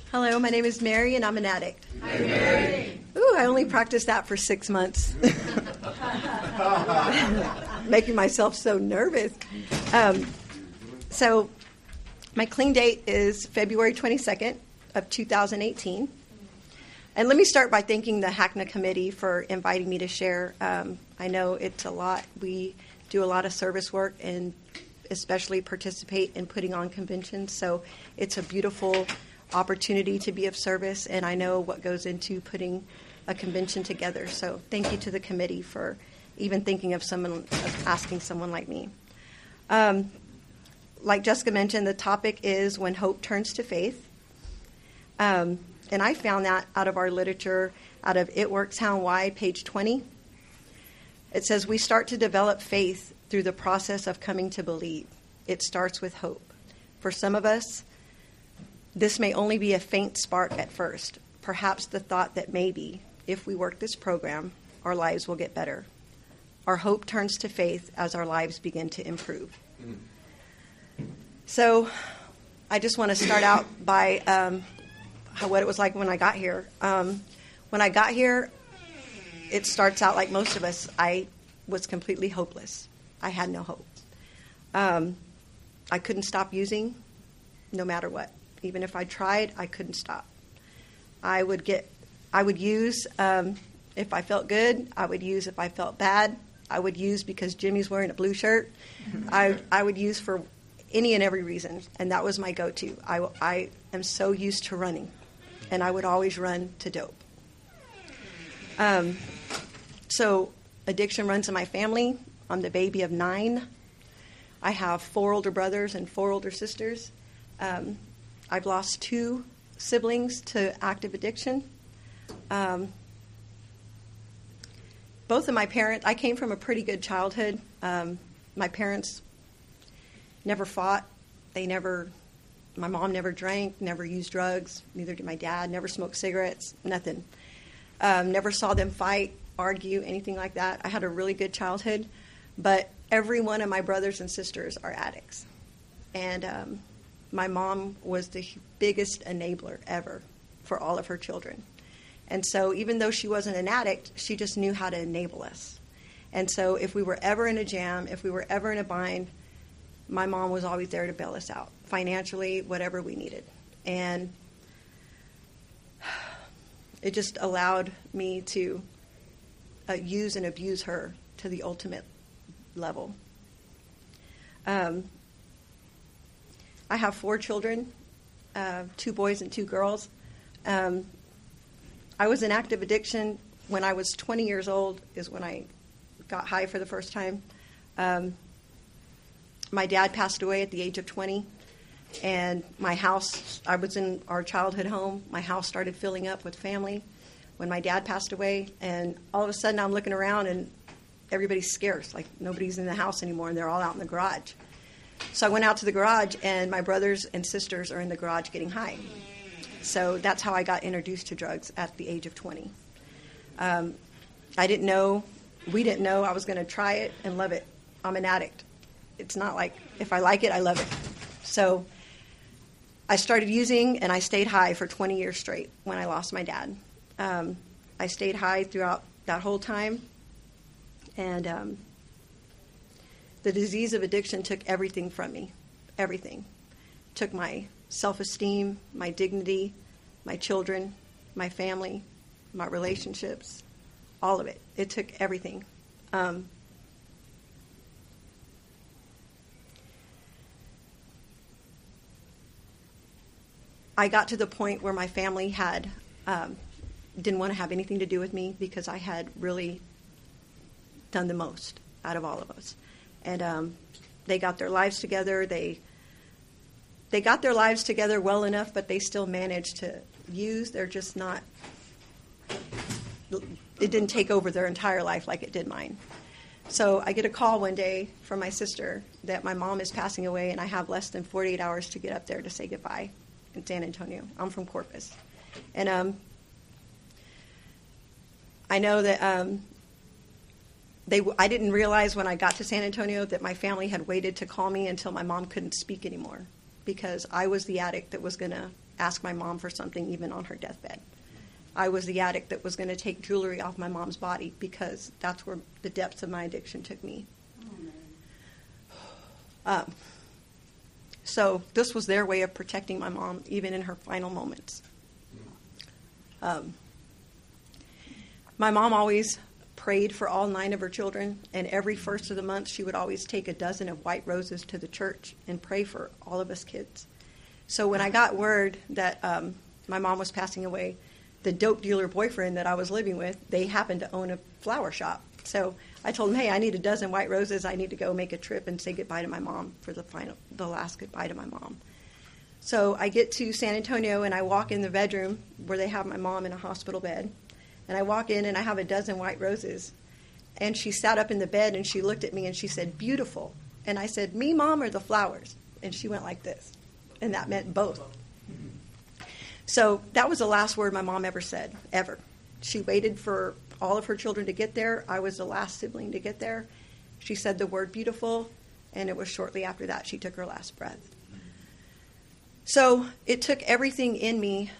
Hello, my name is Mary, and I'm an addict. Hi, Mary. Ooh, I only practiced that for 6 months. Making myself so nervous. So my clean date is February 22nd of 2018. And let me start by thanking the HACNA committee for inviting me to share. I know it's a lot. We do a lot of service work and especially participate in putting on conventions. So it's a beautiful opportunity to be of service, and I know what goes into putting a convention together. So thank you to the committee for even thinking of asking someone like me. Like Jessica mentioned, the topic is When Hope Turns to Faith. And I found that out of our literature, out of It Works How and Why, page 20. It says, we start to develop faith through the process of coming to believe. It starts with hope. For some of us, this may only be a faint spark at first, perhaps the thought that maybe, if we work this program, our lives will get better. Our hope turns to faith as our lives begin to improve. So I just want to start out by what it was like when I got here. When I got here, it starts out like most of us. I was completely hopeless. I had no hope. I couldn't stop using no matter what. Even if I tried, I couldn't stop. I would use if I felt good. I would use if I felt bad. I would use because Jimmy's wearing a blue shirt. I would use for any and every reason, and that was my go-to. I am so used to running, and I would always run to dope. So addiction runs in my family. I'm the baby of 9. I have 4 older brothers and 4 older sisters. I've lost 2 siblings to active addiction. Both of my parents, I came from a pretty good childhood. My parents never fought. My mom never drank, never used drugs. Neither did my dad, never smoked cigarettes, nothing. Never saw them fight, argue, anything like that. I had a really good childhood, but every one of my brothers and sisters are addicts. And my mom was the biggest enabler ever for all of her children. And so even though she wasn't an addict, she just knew how to enable us. And so if we were ever in a jam, if we were ever in a bind, my mom was always there to bail us out, financially, whatever we needed. And it just allowed me to use and abuse her to the ultimate level. I have 4 children, 2 boys and 2 girls. I was in active addiction when I was 20 years old is when I got high for the first time. My dad passed away at the age of 20, and my house, I was in our childhood home. My house started filling up with family when my dad passed away, and all of a sudden I'm looking around and everybody's scarce, like nobody's in the house anymore, and they're all out in the garage. So I went out to the garage, and my brothers and sisters are in the garage getting high. So that's how I got introduced to drugs at the age of 20. We didn't know I was going to try it and love it. I'm an addict. It's not like if I like it, I love it. So I started using, and I stayed high for 20 years straight when I lost my dad. I stayed high throughout that whole time, and the disease of addiction took everything from me, everything. Took my self-esteem, my dignity, my children, my family, my relationships, all of it. It took everything. I got to the point where my family didn't want to have anything to do with me because I had really done the most out of all of us. And they got their lives together. They got their lives together well enough, but they still managed to use. They're just not, it didn't take over their entire life like it did mine. So I get a call one day from my sister that my mom is passing away, and I have less than 48 hours to get up there to say goodbye in San Antonio. I'm from Corpus. And I know that I didn't realize when I got to San Antonio that my family had waited to call me until my mom couldn't speak anymore, because I was the addict that was going to ask my mom for something even on her deathbed. I was the addict that was going to take jewelry off my mom's body because that's where the depths of my addiction took me. So this was their way of protecting my mom, even in her final moments. My mom always prayed for all 9 of her children, and every first of the month she would always take a dozen of white roses to the church and pray for all of us kids. So when I got word that my mom was passing away, the dope dealer boyfriend that I was living with, they happened to own a flower shop. So I told him, hey, I need a dozen white roses. I need to go make a trip and say goodbye to my mom for the last goodbye to my mom. So I get to San Antonio, and I walk in the bedroom where they have my mom in a hospital bed. And I walk in, and I have a dozen white roses. And she sat up in the bed, and she looked at me, and she said, beautiful. And I said, me, Mom, or the flowers? And she went like this. And that meant both. So that was the last word my mom ever said, ever. She waited for all of her children to get there. I was the last sibling to get there. She said the word beautiful, and it was shortly after that she took her last breath. So it took everything in me.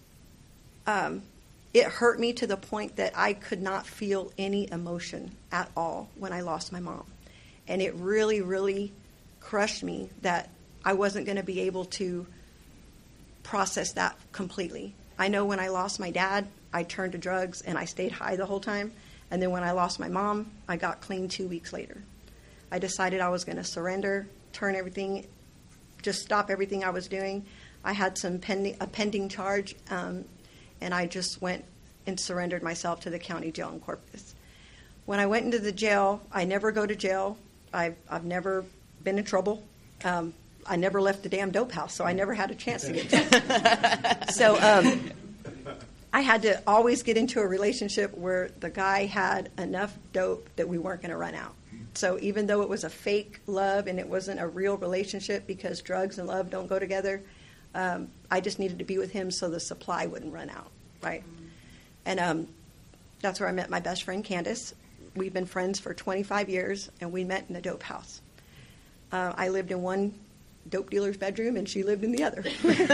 It hurt me to the point that I could not feel any emotion at all when I lost my mom. And it really, really crushed me that I wasn't going to be able to process that completely. I know when I lost my dad, I turned to drugs and I stayed high the whole time. And then when I lost my mom, I got clean 2 weeks later. I decided I was going to surrender, turn everything, just stop everything I was doing. I had a pending charge, and I just went and surrendered myself to the county jail in Corpus. When I went into the jail, I never go to jail. I've never been in trouble. I never left the damn dope house, so I never had a chance to get drunk. So I had to always get into a relationship where the guy had enough dope that we weren't going to run out. So even though it was a fake love and it wasn't a real relationship because drugs and love don't go together, I just needed to be with him so the supply wouldn't run out, right? And that's where I met my best friend, Candace. We've been friends for 25 years, and we met in a dope house. I lived in one dope dealer's bedroom, and she lived in the other.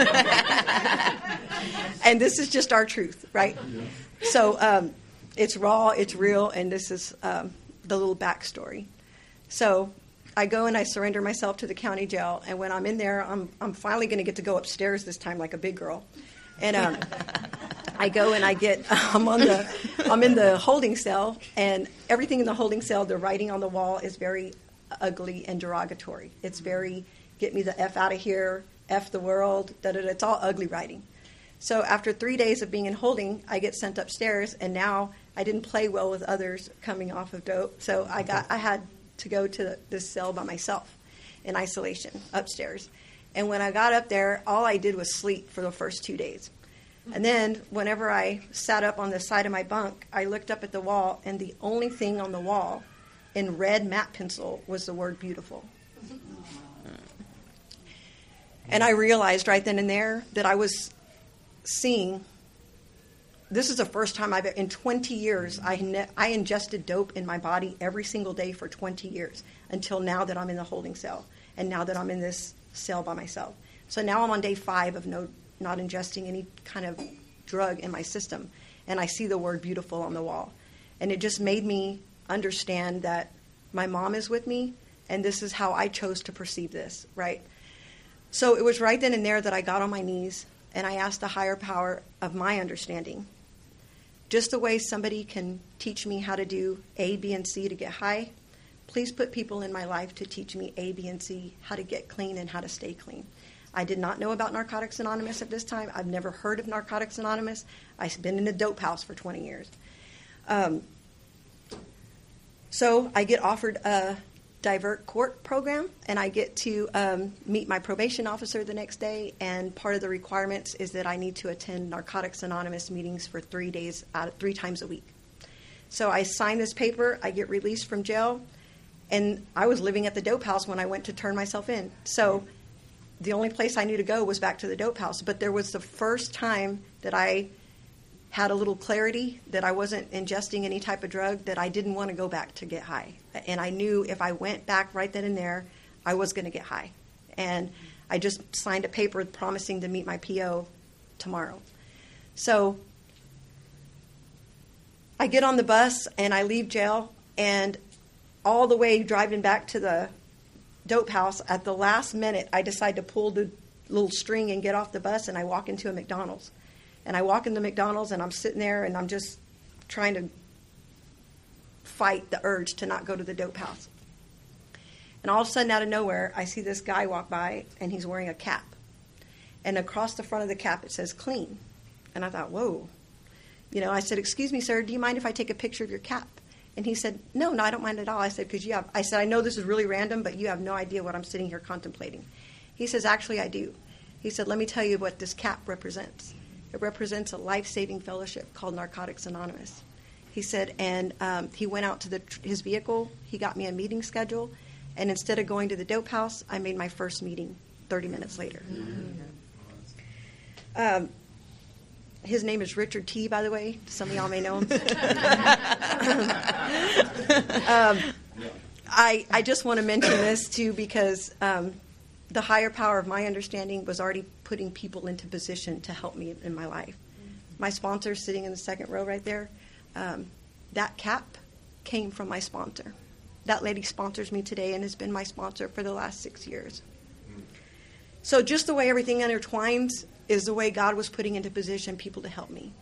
And this is just our truth, right? So it's raw, it's real, and this is the little backstory. So I go and I surrender myself to the county jail, and when I'm in there, I'm finally going to get to go upstairs this time like a big girl. And I go and I'm in the holding cell, and everything in the holding cell, the writing on the wall is very ugly and derogatory. It's very, get me the F out of here, F the world, da-da-da. It's all ugly writing. So after 3 days of being in holding, I get sent upstairs, and now I didn't play well with others coming off of dope, so I had to go to this cell by myself in isolation upstairs. And when I got up there, all I did was sleep for the first 2 days. And then whenever I sat up on the side of my bunk, I looked up at the wall, and the only thing on the wall in red matte pencil was the word beautiful. And I realized right then and there that I was seeing, this is the first time in 20 years, I ingested dope in my body every single day for 20 years until now that I'm in the holding cell and now that I'm in this cell by myself. So now I'm on day 5 of not ingesting any kind of drug in my system, and I see the word beautiful on the wall. And it just made me understand that my mom is with me, and this is how I chose to perceive this, right? So it was right then and there that I got on my knees, and I asked the higher power of my understanding. Just the way somebody can teach me how to do A, B, and C to get high, please put people in my life to teach me A, B, and C, how to get clean and how to stay clean. I did not know about Narcotics Anonymous at this time. I've never heard of Narcotics Anonymous. I've been in a dope house for 20 years. So I get offered a divert court program, and I get to meet my probation officer the next day, and part of the requirements is that I need to attend Narcotics Anonymous meetings for 3 days, 3 times a week. So I sign this paper, I get released from jail, and I was living at the dope house when I went to turn myself in. So the only place I knew to go was back to the dope house. But there was the first time that I had a little clarity that I wasn't ingesting any type of drug, that I didn't want to go back to get high. And I knew if I went back right then and there, I was going to get high. And I just signed a paper promising to meet my PO tomorrow. So I get on the bus and I leave jail, and all the way driving back to the dope house, at the last minute, I decide to pull the little string and get off the bus, and I walk into a McDonald's. And I walk into McDonald's, and I'm sitting there, and I'm just trying to fight the urge to not go to the dope house. And all of a sudden, out of nowhere, I see this guy walk by, and he's wearing a cap. And across the front of the cap, it says clean. And I thought, whoa. You know, I said, excuse me, sir, do you mind if I take a picture of your cap? And he said, no, I don't mind at all. I said, I know this is really random, but you have no idea what I'm sitting here contemplating. He says, actually, I do. He said, let me tell you what this cap represents. It represents a life-saving fellowship called Narcotics Anonymous. He said, and he went out to his vehicle. He got me a meeting schedule. And instead of going to the dope house, I made my first meeting 30 minutes later. His name is Richard T., by the way. Some of y'all may know him. I just want to mention this, too, because the higher power of my understanding was already putting people into position to help me in my life. My sponsor, sitting in the second row right there, that cap came from my sponsor. That lady sponsors me today and has been my sponsor for the last 6 years. So just the way everything intertwines is the way God was putting into position people to help me.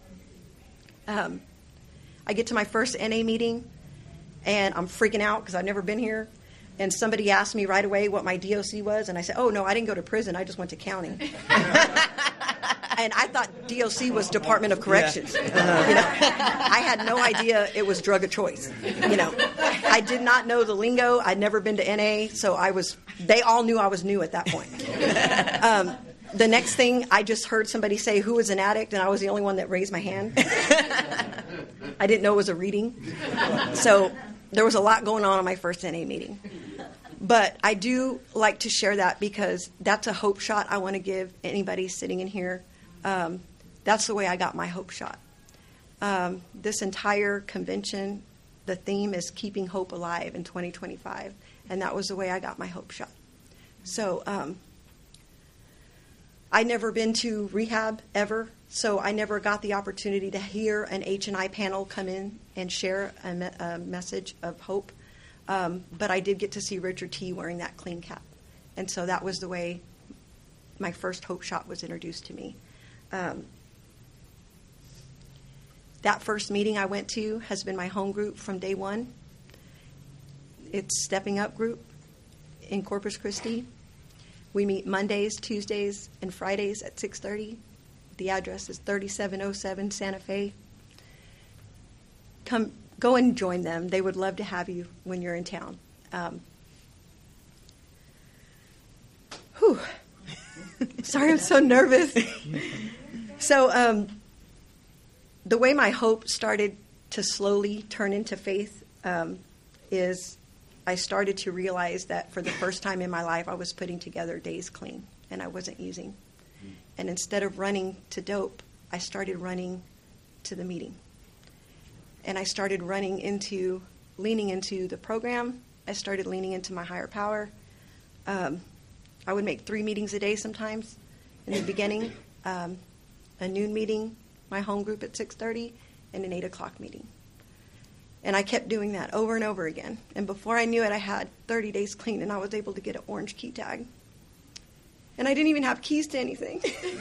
I get to my first NA meeting, and I'm freaking out because I've never been here. And somebody asked me right away what my DOC was, and I said, oh, no, I didn't go to prison. I just went to county. And I thought DOC was Department of Corrections. Yeah. You know, I had no idea it was drug of choice. You know, I did not know the lingo. I'd never been to NA, so they all knew I was new at that point. The next thing, I just heard somebody say, who is an addict? And I was the only one that raised my hand. I didn't know it was a reading. So there was a lot going on my first NA meeting. But I do like to share that because that's a hope shot I want to give anybody sitting in here. That's the way I got my hope shot. This entire convention, the theme is keeping hope alive in 2025. And that was the way I got my hope shot. So I'd never been to rehab ever, so I never got the opportunity to hear an H&I panel come in and share a message of hope. But I did get to see Richard T. wearing that clean cap. And so that was the way my first hope shot was introduced to me. That first meeting I went to has been my home group from day one. It's Stepping Up Group in Corpus Christi. We meet Mondays, Tuesdays, and Fridays at 6:30. The address is 3707 Santa Fe. Go and join them. They would love to have you when you're in town. Sorry, I'm so nervous. So the way my hope started to slowly turn into faith is I started to realize that for the first time in my life, I was putting together days clean, and I wasn't using. And instead of running to dope, I started running to the meeting. And I started leaning into the program. I started leaning into my higher power. I would make 3 meetings a day sometimes in the beginning, a noon meeting, my home group at 6:30, and an 8 o'clock meeting. And I kept doing that over and over again. And before I knew it, I had 30 days clean, and I was able to get an orange key tag. And I didn't even have keys to anything.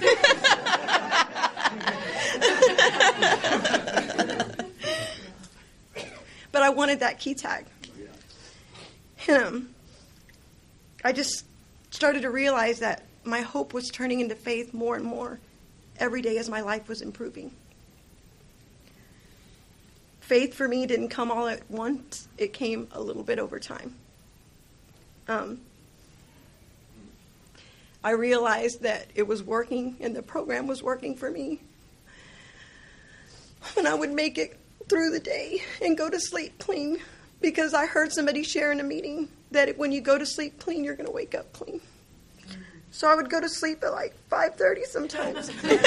But I wanted that key tag. I just started to realize that my hope was turning into faith more and more every day as my life was improving. Faith for me didn't come all at once. It came a little bit over time. I realized that it was working and the program was working for me. And I would make it through the day and go to sleep clean because I heard somebody share in a meeting that when you go to sleep clean, you're going to wake up clean. So I would go to sleep at like 5:30 sometimes.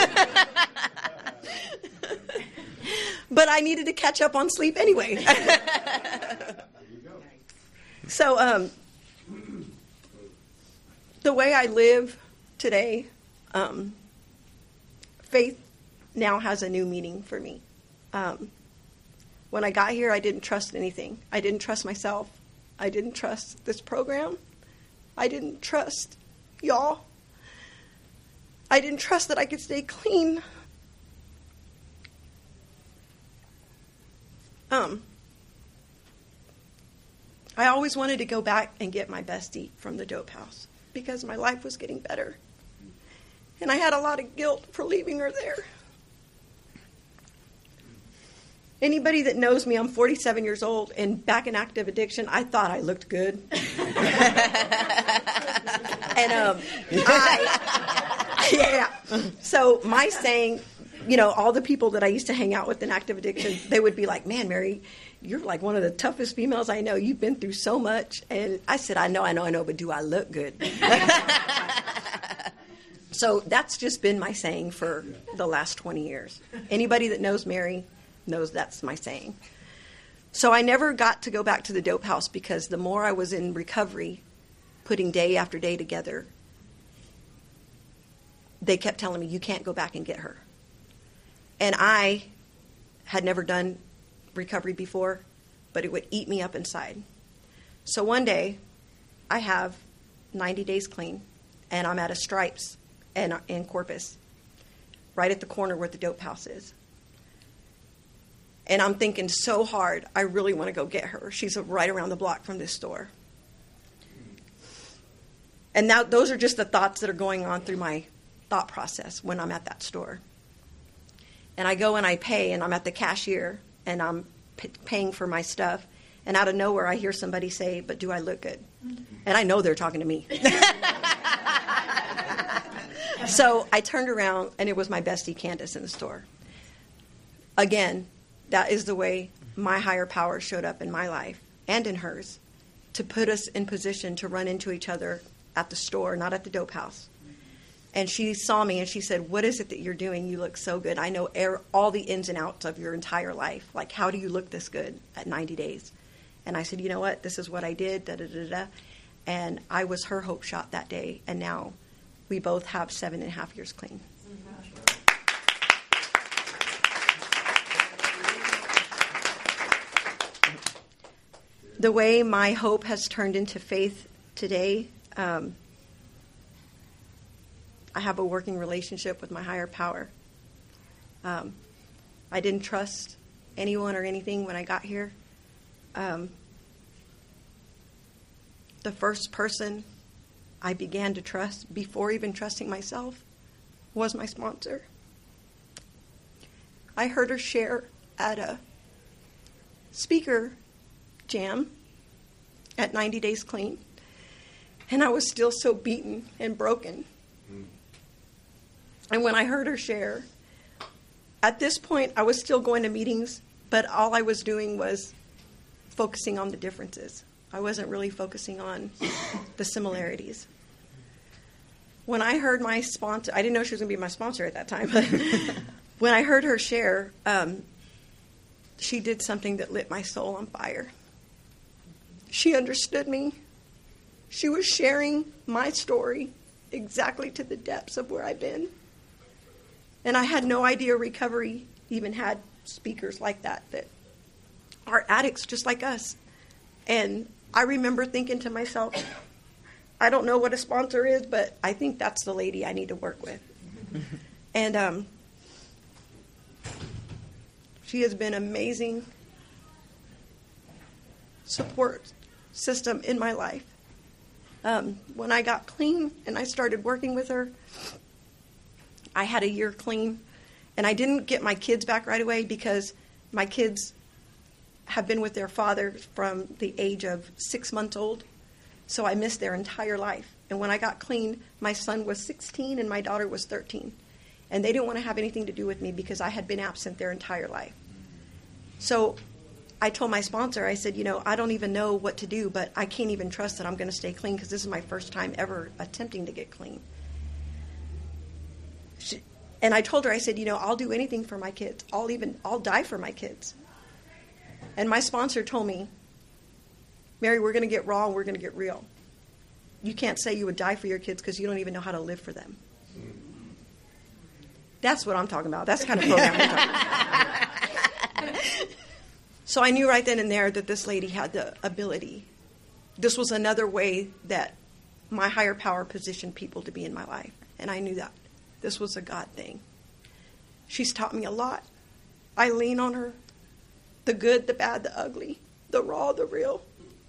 But I needed to catch up on sleep anyway. So the way I live today, faith now has a new meaning for me. When I got here, I didn't trust anything. I didn't trust myself. I didn't trust this program. I didn't trust y'all. I didn't trust that I could stay clean. I always wanted to go back and get my bestie from the dope house because my life was getting better. And I had a lot of guilt for leaving her there. Anybody that knows me, I'm 47 years old, and back in active addiction, I thought I looked good. And yeah. So my saying, all the people that I used to hang out with in active addiction, they would be like, man, Mary, you're like one of the toughest females I know. You've been through so much. And I said, I know, but do I look good? So that's just been my saying for the last 20 years. Anybody that knows Mary knows that's my saying. So I never got to go back to the dope house because the more I was in recovery, putting day after day together, they kept telling me, you can't go back and get her. And I had never done recovery before, but it would eat me up inside. So one day, I have 90 days clean, and I'm at a Stripes in Corpus, right at the corner where the dope house is. And I'm thinking so hard, I really want to go get her. She's right around the block from this store. And now those are just the thoughts that are going on through my thought process when I'm at that store. And I go and I pay, and I'm at the cashier, and I'm paying for my stuff. And out of nowhere, I hear somebody say, but do I look good? And I know they're talking to me. So I turned around, and it was my bestie, Candace, in the store. Again, that is the way my higher power showed up in my life and in hers to put us in position to run into each other at the store, not at the dope house. And she saw me and she said, what is it that you're doing? You look so good. I know all the ins and outs of your entire life. Like, how do you look this good at 90 days? And I said, you know what? This is what I did, da-da-da-da. And I was her hope shot that day. And now we both have 7.5 years clean. The way my hope has turned into faith today, I have a working relationship with my higher power. I didn't trust anyone or anything when I got here. The first person I began to trust before even trusting myself was my sponsor. I heard her share at a speaker jam at 90 Days Clean, and I was still so beaten and broken. And when I heard her share, at this point I was still going to meetings, but all I was doing was focusing on the differences. I wasn't really focusing on the similarities. When I heard my sponsor, I didn't know she was going to be my sponsor at that time, but when I heard her share, she did something that lit my soul on fire. She understood me. She was sharing my story exactly to the depths of where I've been. And I had no idea recovery even had speakers like that are addicts just like us. And I remember thinking to myself, I don't know what a sponsor is, but I think that's the lady I need to work with. And she has been amazing support system in my life. When I got clean and I started working with her, I had a year clean, and I didn't get my kids back right away because my kids have been with their father from the age of 6 months old, so I missed their entire life. And when I got clean, my son was 16 and my daughter was 13, and they didn't want to have anything to do with me because I had been absent their entire life. So I told my sponsor, I said, I don't even know what to do, but I can't even trust that I'm going to stay clean because this is my first time ever attempting to get clean. And I told her, I said, I'll do anything for my kids. I'll die for my kids. And my sponsor told me, Mary, we're going to get raw and we're going to get real. You can't say you would die for your kids because you don't even know how to live for them. That's what I'm talking about. That's the kind of program I'm talking about. So I knew right then and there that this lady had the ability. This was another way that my higher power positioned people to be in my life. And I knew that. This was a God thing. She's taught me a lot. I lean on her. The good, the bad, the ugly, the raw, the real.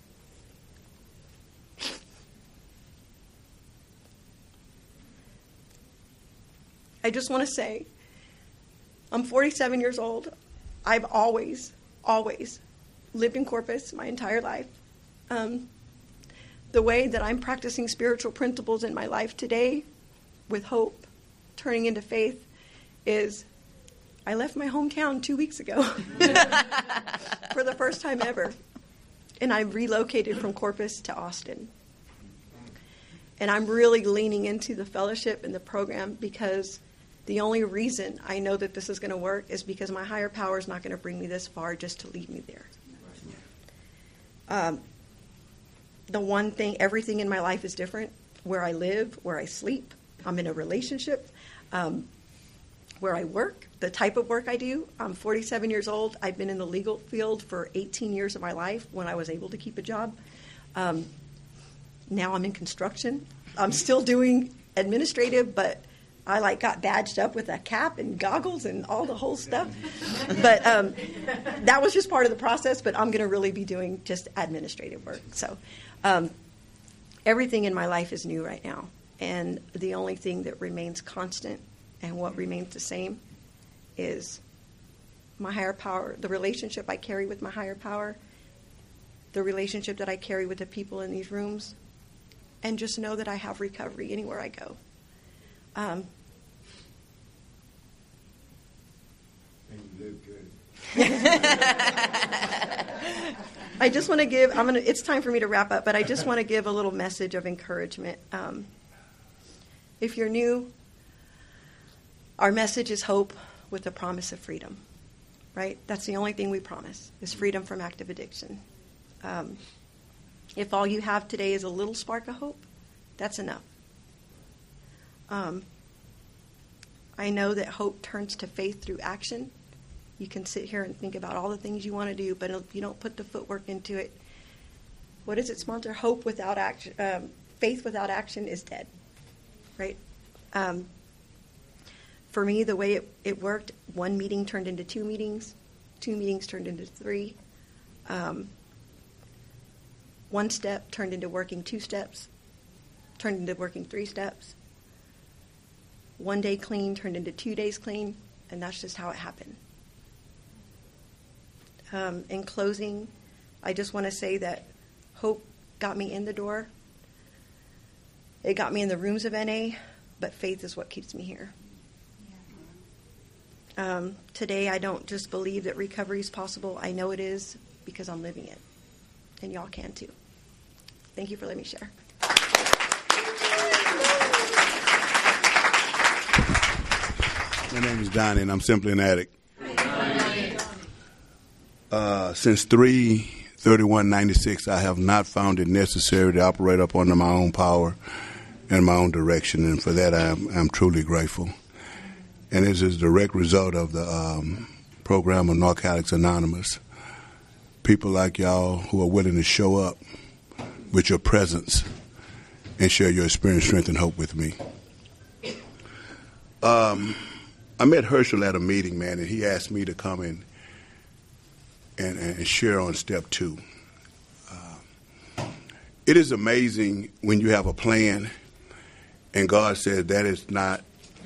I just want to say, I'm 47 years old. I've always lived in Corpus my entire life. The way that I'm practicing spiritual principles in my life today, with hope turning into faith, is I left my hometown 2 weeks ago for the first time ever. And I relocated from Corpus to Austin. And I'm really leaning into the fellowship and the program because the only reason I know that this is going to work is because my higher power is not going to bring me this far just to leave me there. The one thing, everything in my life is different. Where I live, where I sleep, I'm in a relationship, where I work, the type of work I do. I'm 47 years old. I've been in the legal field for 18 years of my life when I was able to keep a job. Now I'm in construction. I'm still doing administrative, but I got badged up with a cap and goggles and all the whole stuff. But that was just part of the process, but I'm going to really be doing just administrative work. So everything in my life is new right now. And the only thing that remains constant and what remains the same is my higher power, the relationship I carry with my higher power, the relationship that I carry with the people in these rooms, and just know that I have recovery anywhere I go. And you live good. I just want to give, it's time for me to wrap up, but I just want to give a little message of encouragement. If you're new, our message is hope with the promise of freedom, right? That's the only thing we promise, is freedom from active addiction. If all you have today is a little spark of hope, that's enough. I know that hope turns to faith through action. You can sit here and think about all the things you want to do, but if you don't put the footwork into it, what is it, sponsor? Hope without action, faith without action is dead, right? For me, the way it worked, one meeting turned into 2 meetings, 2 meetings turned into 3. One step turned into working 2 steps, turned into working 3 steps. 1 day clean turned into 2 days clean, and that's just how it happened. In closing, I just want to say that hope got me in the door. It got me in the rooms of NA, but faith is what keeps me here. Today, I don't just believe that recovery is possible. I know it is because I'm living it, and y'all can too. Thank you for letting me share. My name is Donnie, and I'm simply an addict. Since 3/31/96, I have not found it necessary to operate up under my own power and my own direction, and for that I'm truly grateful. And this is a direct result of the program of Narcotics Anonymous. People like y'all who are willing to show up with your presence and share your experience, strength, and hope with me. I met Herschel at a meeting, man, and he asked me to come in and share on step 2. It is amazing when you have a plan and God says that is not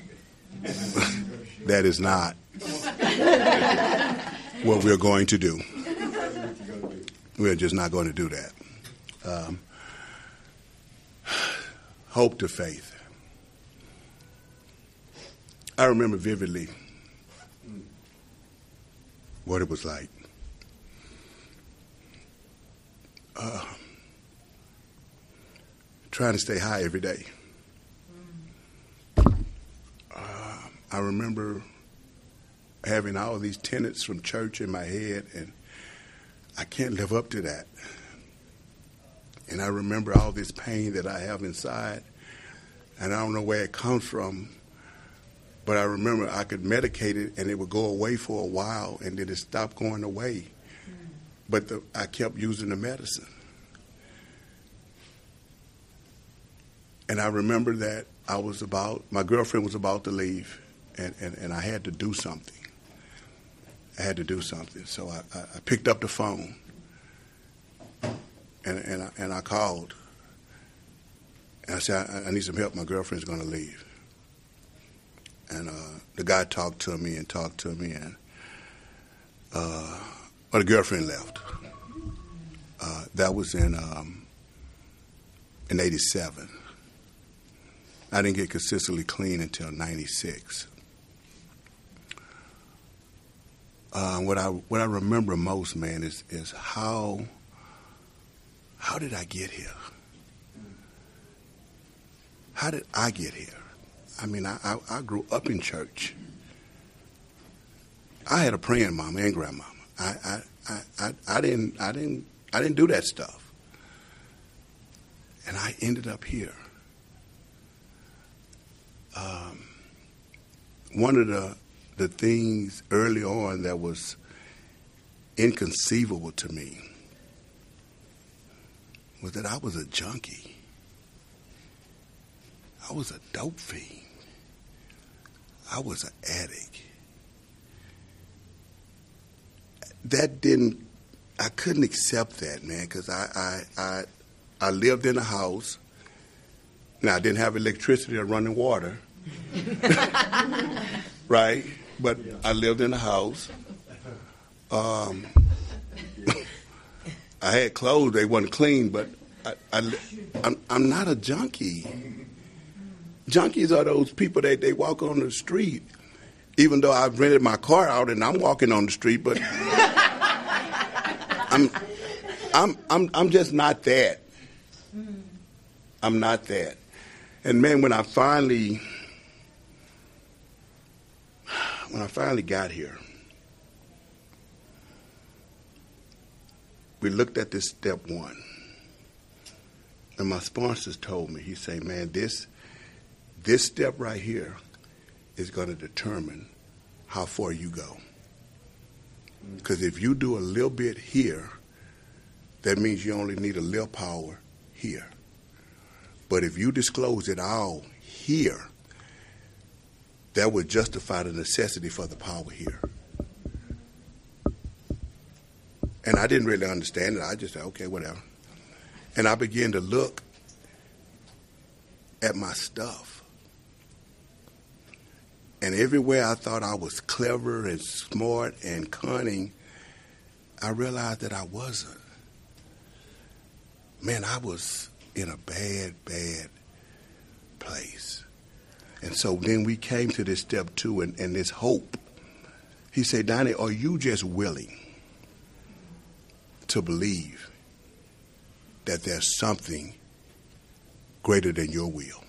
what we're going to do. We're just not going to do that. Hope to faith. I remember vividly what it was like. Trying to stay high every day. I remember having all these tenets from church in my head, and I can't live up to that. And I remember all this pain that I have inside, and I don't know where it comes from, but But I remember I could medicate it, and it would go away for a while, and then it stopped going away. But I kept using the medicine. And I remember that my girlfriend was about to leave, and I had to do something. So I picked up the phone, and I called. And I said, I need some help. My girlfriend's going to leave. And the guy talked to me, and the girlfriend left. That was in '87. I didn't get consistently clean until '96. What I remember most, man, is how did I get here? How did I get here? I mean, I grew up in church. I had a praying mama and grandmama. I didn't do that stuff, and I ended up here. One of the things early on that was inconceivable to me was that I was a junkie. I was a dope fiend. I was an addict. I couldn't accept that, man, because I lived in a house. Now, I didn't have electricity or running water, right? But I lived in a house. I had clothes, they wasn't clean, but I'm not a junkie. Junkies are those people that they walk on the street, even though I've rented my car out and I'm walking on the street, but I'm just not that. I'm not that. And man, when I finally got here, we looked at this step one, and my sponsors told me, he said, man, this step right here is going to determine how far you go. Because if you do a little bit here, that means you only need a little power here. But if you disclose it all here, that would justify the necessity for the power here. And I didn't really understand it. I just said, okay, whatever. And I began to look at my stuff. And everywhere I thought I was clever and smart and cunning, I realized that I wasn't. Man, I was in a bad, bad place. And so then we came to this step two and this hope. He said, Donnie, are you just willing to believe that there's something greater than your will?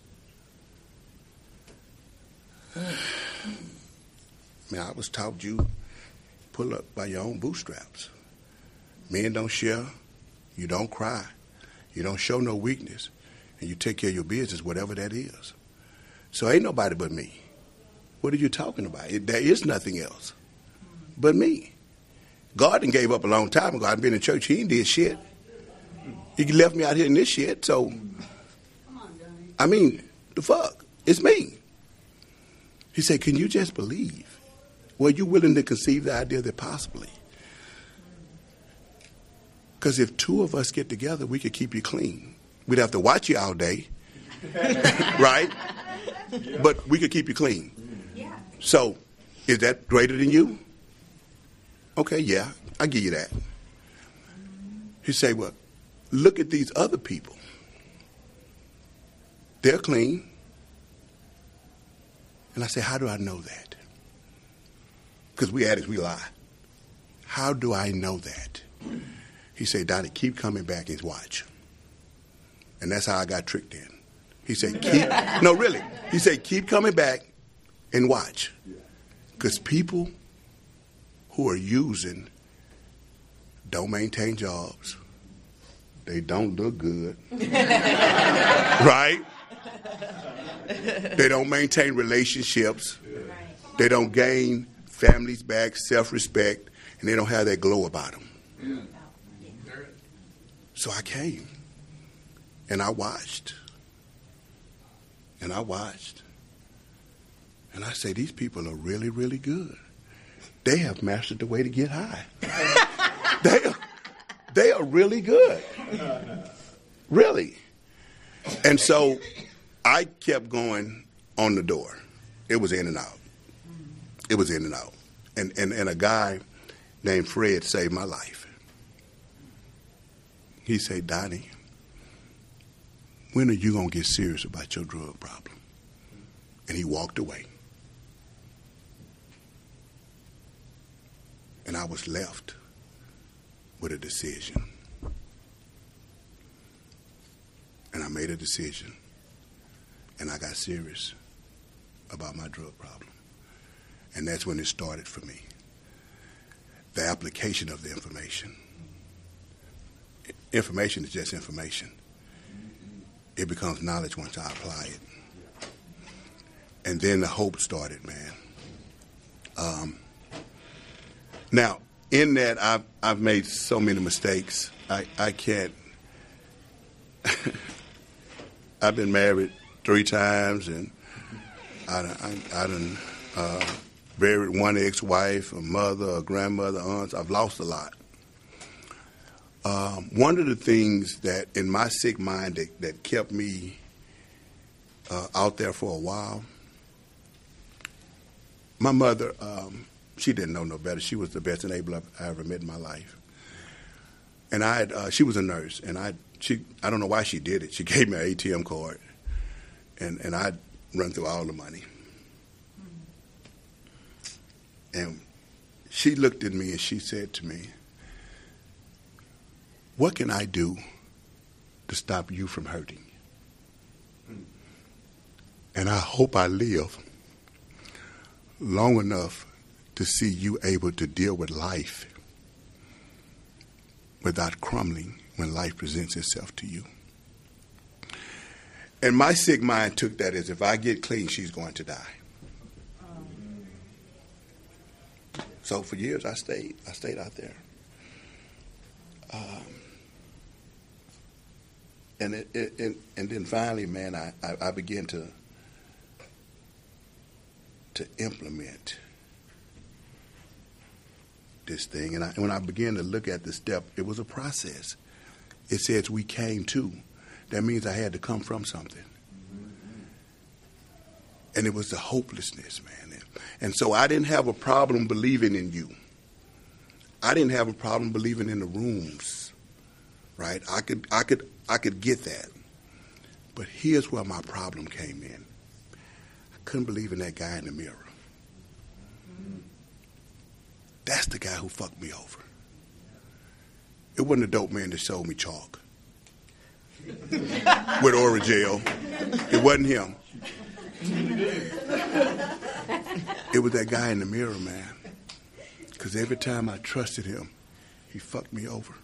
Man, I was taught you pull up by your own bootstraps. Men don't share, you don't cry, you don't show no weakness, and you take care of your business, whatever that is. So ain't nobody but me. What are you talking about? There is nothing else but me. God done gave up a long time ago. I've been in church, he ain't did shit. He left me out here in this shit, so, I mean, the fuck, it's me. He said, can you just believe? Were you willing to conceive the idea that possibly? Because if two of us get together, we could keep you clean. We'd have to watch you all day, right? But we could keep you clean. So, is that greater than you? Okay, yeah, I give you that. He said, well, look at these other people. They're clean. And I said, how do I know that? Because we addicts, we lie. How do I know that? He said, Donnie, keep coming back and watch. And that's how I got tricked in. He said, no, really. He said, keep coming back and watch. Because people who are using don't maintain jobs. They don't look good. Right? They don't maintain relationships. They don't gain families back, self-respect, and they don't have that glow about them. So I came, and I watched, and I watched, and I say, these people are really, really good. They have mastered the way to get high. They are really good. Really. And so I kept going on the door. It was in and out. It was in and out. And a guy named Fred saved my life. He said, Donnie, when are you going to get serious about your drug problem? And he walked away. And I was left with a decision. And I made a decision. And I got serious about my drug problem. And that's when it started for me. The application of the information. Information is just information. It becomes knowledge once I apply it. And then the hope started, man. Now, in that, I've made so many mistakes. I can't. I've been married 3 times, and I done buried one ex-wife, a mother, a grandmother, aunts. I've lost a lot. One of the things that in my sick mind that kept me out there for a while, my mother, she didn't know no better. She was the best enabler I ever met in my life. And she was a nurse, and I don't know why she did it. She gave me an ATM card, and I'd run through all the money. And she looked at me and she said to me, what can I do to stop you from hurting? And I hope I live long enough to see you able to deal with life without crumbling when life presents itself to you. And my sick mind took that as if I get clean, she's going to die. So for years I stayed out there. And then finally, man, I began to implement this thing. And when I began to look at the step, it was a process. It says we came to. That means I had to come from something. And it was the hopelessness, man. And so I didn't have a problem believing in you. I didn't have a problem believing in the rooms, right? I could get that. But here's where my problem came in. I couldn't believe in that guy in the mirror. That's the guy who fucked me over. It wasn't a dope man that sold me chalk with Orajel. It wasn't him. It was that guy in the mirror, man. Because every time I trusted him, he fucked me over.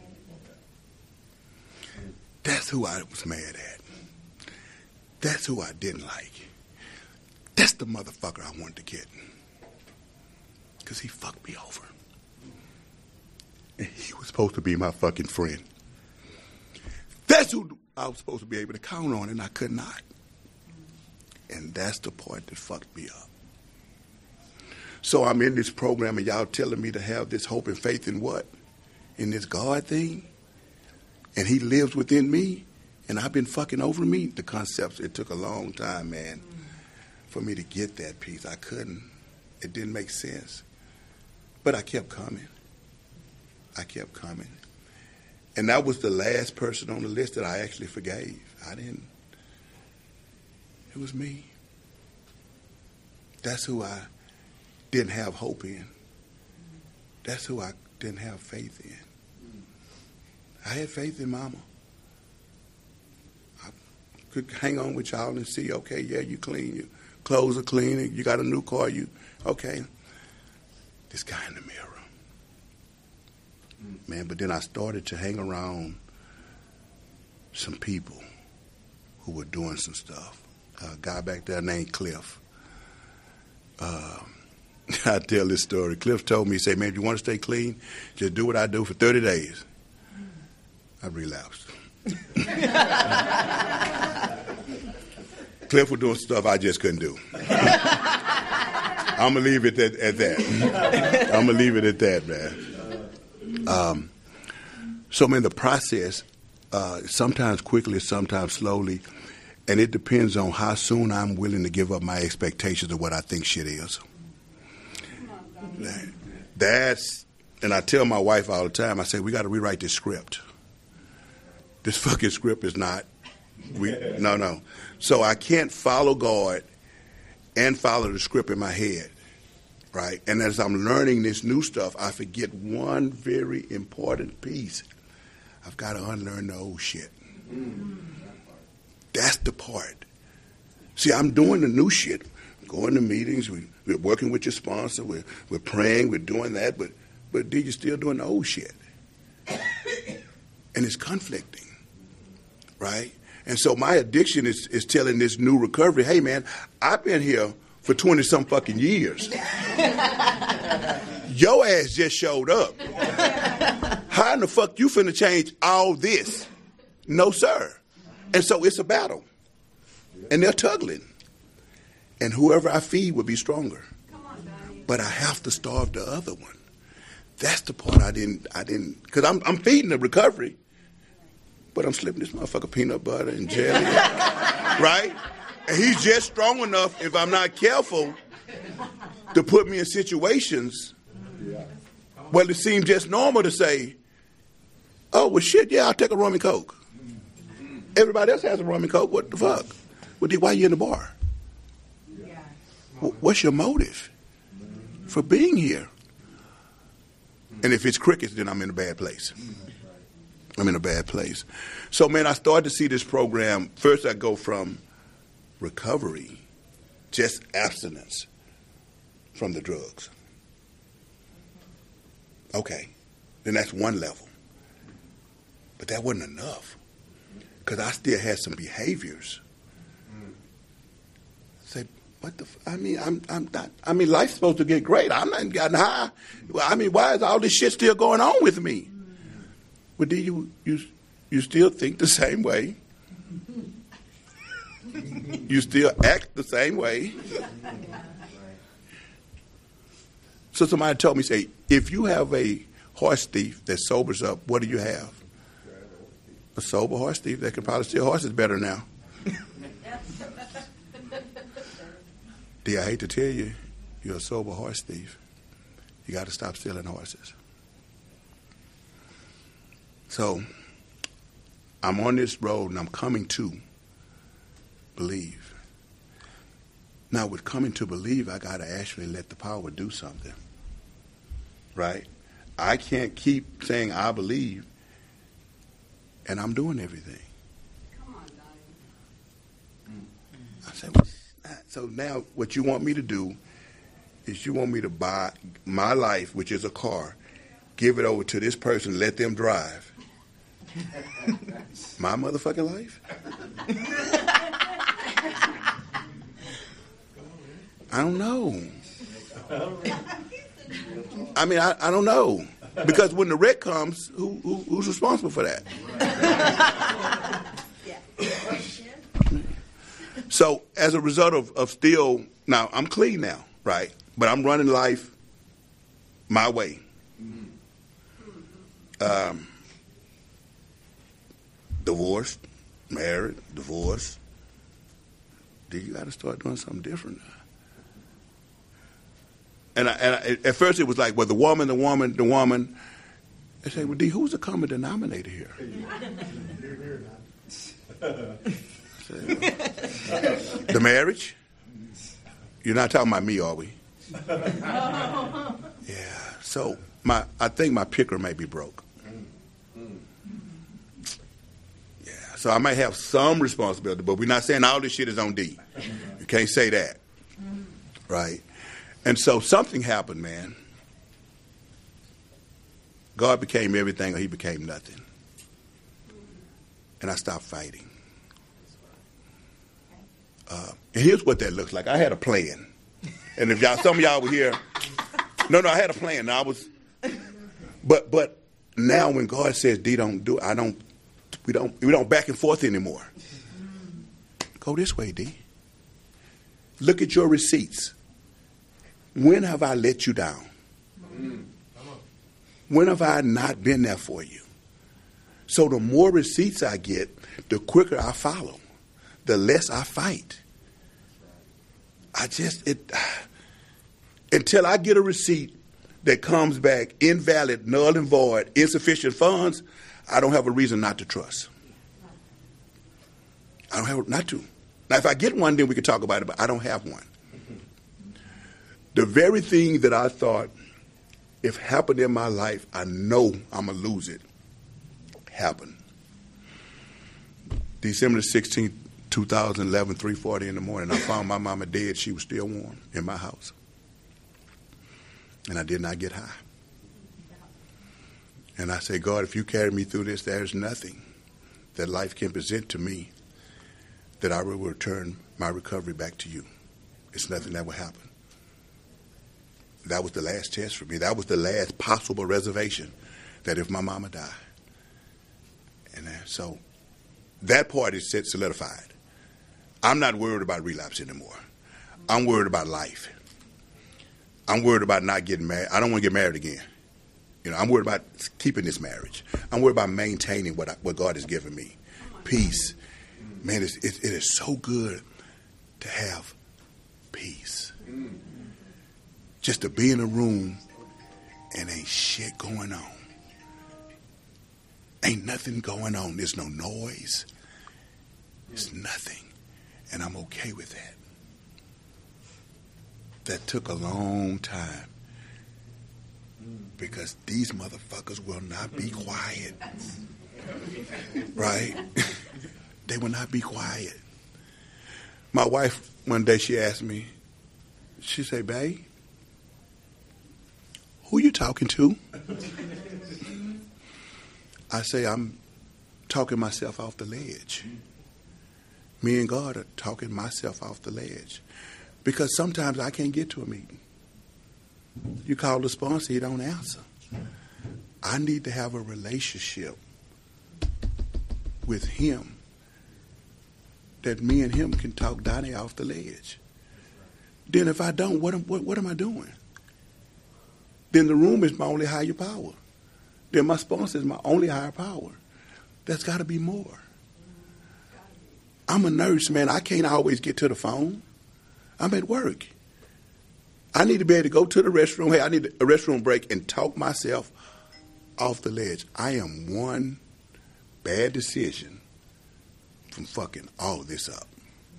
That's who I was mad at. That's who I didn't like. That's the motherfucker I wanted to get. Because he fucked me over. And he was supposed to be my fucking friend. That's who I was supposed to be able to count on, and I could not. And that's the part that fucked me up. So I'm in this program, and y'all telling me to have this hope and faith in what? In this God thing? And he lives within me, and I've been fucking over me? The concepts, it took a long time, man, for me to get that piece. I couldn't. It didn't make sense. But I kept coming. I kept coming. And that was the last person on the list that I actually forgave. It was me. That's who I didn't have hope in. That's who I didn't have faith in. I had faith in Mama. I could hang on with y'all and see, okay, yeah, you clean, your clothes are clean, you got a new car, okay. This guy in the mirror. Man, but then I started to hang around some people who were doing some stuff. A guy back there named Cliff. I tell this story. Cliff told me, he said, man, if you want to stay clean, just do what I do for 30 days. I relapsed. Cliff was doing stuff I just couldn't do. I'm going to leave it at that. I'm going to leave it at that, man. So, man, the process, sometimes quickly, sometimes slowly, and it depends on how soon I'm willing to give up my expectations of what I think shit is. And I tell my wife all the time, I say, we got to rewrite this script. This fucking script is not, no. So I can't follow God and follow the script in my head, right? And as I'm learning this new stuff, I forget one very important piece. I've got to unlearn the old shit. That's the part. See, I'm doing the new shit. Going to meetings, we're working with your sponsor, we're praying, we're doing that, but you're still doing the old shit. And it's conflicting, right? And so my addiction is telling this new recovery, hey, man, I've been here for 20-some fucking years. Your ass just showed up. How in the fuck you finna change all this? No, sir. And so it's a battle. And they're tugging. And whoever I feed will be stronger. But I have to starve the other one. That's the part I didn't, because I'm feeding the recovery, but I'm slipping this motherfucker peanut butter and jelly, right? And he's just strong enough, if I'm not careful, to put me in situations where it seems just normal to say, oh, well, shit, yeah, I'll take a rum and coke. Everybody else has a rum and coke. What the fuck? Well, why are you in the bar? What's your motive for being here? And if it's crickets, then I'm in a bad place. I'm in a bad place. So, man, I started to see this program. First, I go from recovery, just abstinence from the drugs. Okay, then that's one level. But that wasn't enough, because I still had some behaviors. Say, what the? I'm not. I mean, life's supposed to get great. I'm not gotten high. I mean, why is all this shit still going on with me? But do you still think the same way? You still act the same way. So somebody told me, say, if you have a horse thief that sobers up, what do you have? A sober horse thief that can probably steal horses better now. D, I hate to tell you, you're a sober horse thief. You got to stop stealing horses. So I'm on this road and I'm coming to believe. Now, with coming to believe, I got to actually let the power do something. Right? I can't keep saying I believe and I'm doing everything. Come on, Donnie. I said, well, so now what you want me to do is you want me to buy my life, which is a car, give it over to this person, let them drive. My motherfucking life? I don't know. I mean, I don't know. Because when the wreck comes, who's responsible for that? So as a result of still, now I'm clean now, right? But I'm running life my way. Divorced, married, divorced. Then you got to start doing something different. And at first it was like, well, the woman. I say, well, D, who's the common denominator here? The marriage? You're not talking about me, are we? Yeah. So I think my picker may be broke. Yeah. So I might have some responsibility, but we're not saying all this shit is on D. You can't say that. Right? And so something happened, man. God became everything or he became nothing. And I stopped fighting. And here's what that looks like. I had a plan. And if some of y'all were here, no, I had a plan. But now when God says, D, don't do it, we don't back and forth anymore. Go this way, D. Look at your receipts. When have I let you down? When have I not been there for you? So the more receipts I get, the quicker I follow, the less I fight. Until I get a receipt that comes back invalid, null and void, insufficient funds, I don't have a reason not to trust. I don't have not to. Now, if I get one, then we can talk about it, but I don't have one. The very thing that I thought, if happened in my life, I know I'm going to lose it, happened. December 16th, 2011, 3:40 in the morning, I found my mama dead. She was still warm in my house. And I did not get high. And I said, God, if you carry me through this, there's nothing that life can present to me that I will return my recovery back to you. It's nothing that will happen. That was the last test for me. That was the last possible reservation, that if my mama died. And so that part is solidified. I'm not worried about relapse anymore. I'm worried about life. I'm worried about not getting married. I don't want to get married again. I'm worried about keeping this marriage. I'm worried about maintaining what God has given me. Peace. Man, it is so good to have peace. Just to be in a room and ain't shit going on. Ain't nothing going on. There's no noise. There's nothing. And I'm okay with that. That took a long time. Because these motherfuckers will not be quiet. Right? They will not be quiet. My wife, one day she asked me, she said, babe, who you talking to? I say, I'm talking myself off the ledge. Me and God are talking myself off the ledge. Because sometimes I can't get to a meeting. You call the sponsor, he don't answer. I need to have a relationship with him that me and him can talk Donnie off the ledge. Then if I don't, what am I doing? Then the room is my only higher power. Then my sponsor is my only higher power. There's got to be more. I'm a nurse, man. I can't always get to the phone. I'm at work. I need to be able to go to the restroom. Hey, I need a restroom break and talk myself off the ledge. I am one bad decision from fucking all of this up.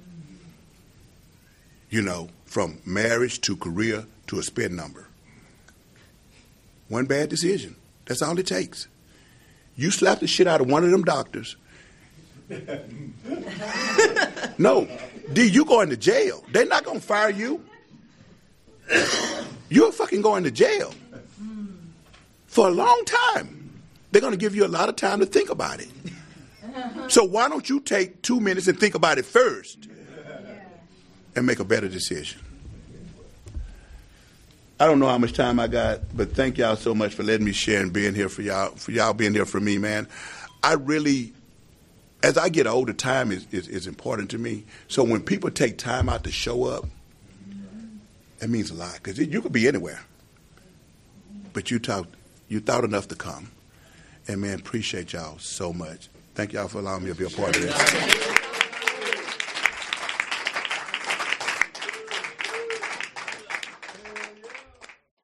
From marriage to career to a spin number. One bad decision. That's all it takes. You slap the shit out of one of them doctors. No. D, you going to jail. They're not going to fire you. You're fucking going to jail. For a long time. They're going to give you a lot of time to think about it. So why don't you take 2 minutes and think about it first and make a better decision? I don't know how much time I got, but thank y'all so much for letting me share and being here for y'all being here for me, man. I really, as I get older, time is important to me. So when people take time out to show up, that means a lot, because you could be anywhere. But you thought enough to come. And, man, appreciate y'all so much. Thank y'all for allowing me to be a part of this.